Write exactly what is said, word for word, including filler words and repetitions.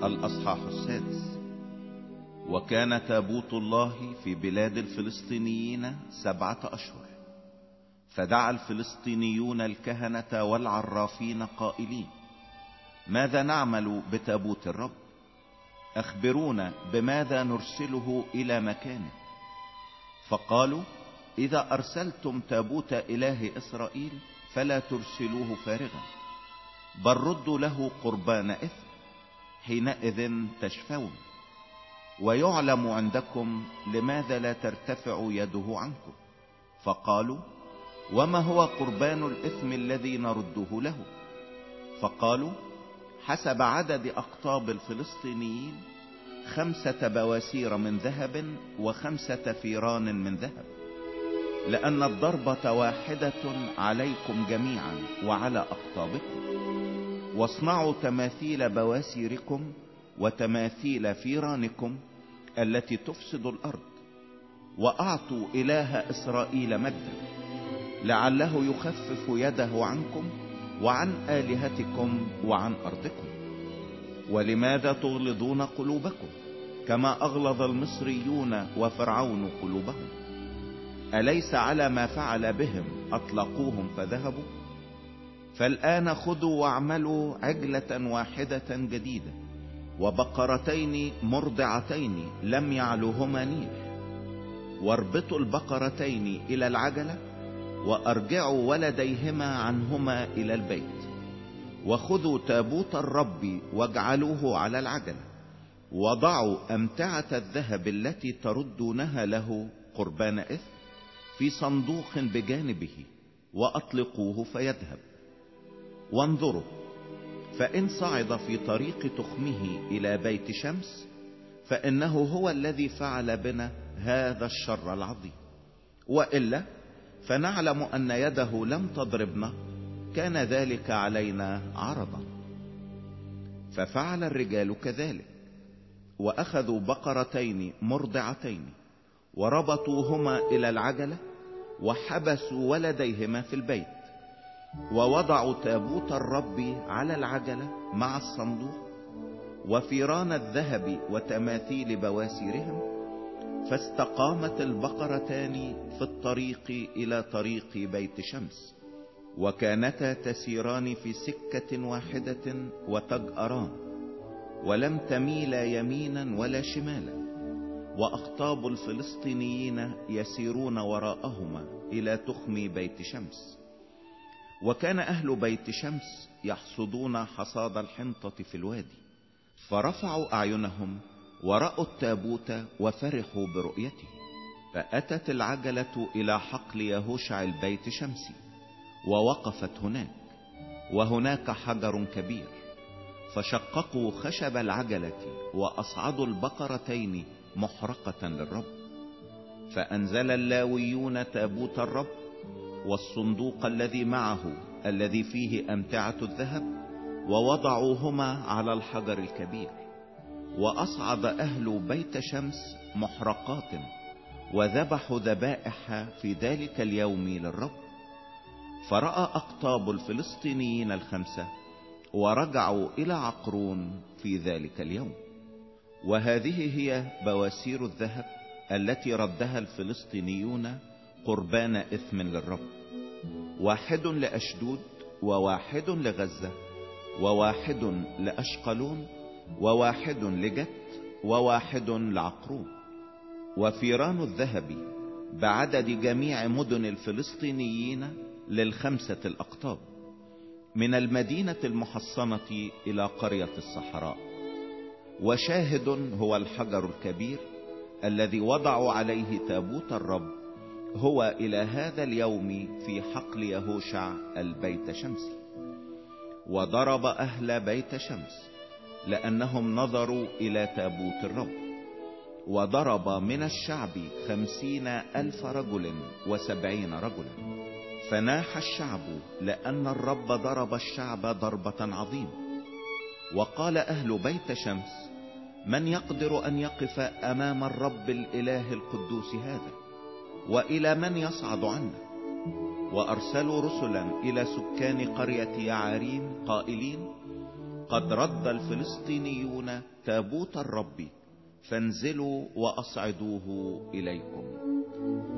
الأصحاح السادس. وكان تابوت الله في بلاد الفلسطينيين سبعة أشهر، فدعا الفلسطينيون الكهنة والعرافين قائلين: ماذا نعمل بتابوت الرب؟ أخبرونا بماذا نرسله إلى مكانه. فقالوا: إذا أرسلتم تابوت إله إسرائيل فلا ترسلوه فارغا، بل ردوا له قربان إثم، حينئذ تشفون. ويعلم عندكم لماذا لا ترتفع يده عنكم. فقالوا: وما هو قربان الإثم الذي نرده له؟ فقالوا: حسب عدد أقطاب الفلسطينيين خمسة بواسير من ذهب وخمسة فيران من ذهب، لأن الضربة واحدة عليكم جميعا وعلى أقطابكم. واصنعوا تماثيل بواسيركم وتماثيل فيرانكم التي تفسد الأرض، وأعطوا إله إسرائيل مجدا، لعله يخفف يده عنكم وعن آلهتكم وعن أرضكم. ولماذا تغلظون قلوبكم كما أغلظ المصريون وفرعون قلوبهم؟ أليس على ما فعل بهم أطلقوهم فذهبوا؟ فالآن خذوا واعملوا عجلة واحدة جديدة وبقرتين مرضعتين لم يعلوهما نير، واربطوا البقرتين إلى العجلة وارجعوا ولديهما عنهما إلى البيت. وخذوا تابوت الرب واجعلوه على العجلة، وضعوا أمتعة الذهب التي تردونها له قربان إثم في صندوق بجانبه، وأطلقوه فيذهب. وانظروا، فإن صعد في طريق تخمه إلى بيت شمس فإنه هو الذي فعل بنا هذا الشر العظيم، وإلا فنعلم أن يده لم تضربنا، كان ذلك علينا عرضا. ففعل الرجال كذلك، وأخذوا بقرتين مرضعتين وربطوهما إلى العجلة وحبسوا ولديهما في البيت، ووضعوا تابوت الرب على العجلة مع الصندوق وفيران الذهب وتماثيل بواسيرهم. فاستقامت البقرتان في الطريق إلى طريق بيت شمس، وكانتا تسيران في سكة واحدة وتجأران، ولم تميلا يمينا ولا شمالا. وأقطاب الفلسطينيين يسيرون وراءهما إلى تخم بيت شمس. وكان أهل بيت شمس يحصدون حصاد الحنطة في الوادي، فرفعوا أعينهم ورأوا التابوت وفرحوا برؤيته. فأتت العجلة إلى حقل يهوشع البيت شمسي، ووقفت هناك، وهناك حجر كبير. فشققوا خشب العجلة وأصعدوا البقرتين محرقة للرب. فأنزل اللاويون تابوت الرب والصندوق الذي معه الذي فيه أمتعة الذهب، ووضعوهما على الحجر الكبير. وأصعد أهل بيت شمس محرقات وذبحوا ذبائح في ذلك اليوم للرب. فرأى أقطاب الفلسطينيين الخمسة ورجعوا إلى عقرون في ذلك اليوم. وهذه هي بواسير الذهب التي ردها الفلسطينيون قربان إثم للرب: واحد لأشدود، وواحد لغزة، وواحد لأشقلون، وواحد لجت، وواحد لعقرون. وفيران الذهب بعدد جميع مدن الفلسطينيين للخمسة الأقطاب، من المدينة المحصنة إلى قرية الصحراء. وشاهد هو الحجر الكبير الذي وضعوا عليه تابوت الرب، هو إلى هذا اليوم في حقل يهوشع البيت شمسي. وضرب أهل بيت شمس لأنهم نظروا إلى تابوت الرب. وضرب من الشعب خمسين ألف رجل وسبعين رجلا. فناح الشعب لأن الرب ضرب الشعب ضربة عظيمة. وقال أهل بيت شمس: من يقدر أن يقف أمام الرب الإله القدوس هذا؟ وإلى من يصعد عنا؟ وأرسلوا رسلا إلى سكان قرية يعاريم قائلين: قد رد الفلسطينيون تابوت الرب، فانزلوا واصعدوه اليكم.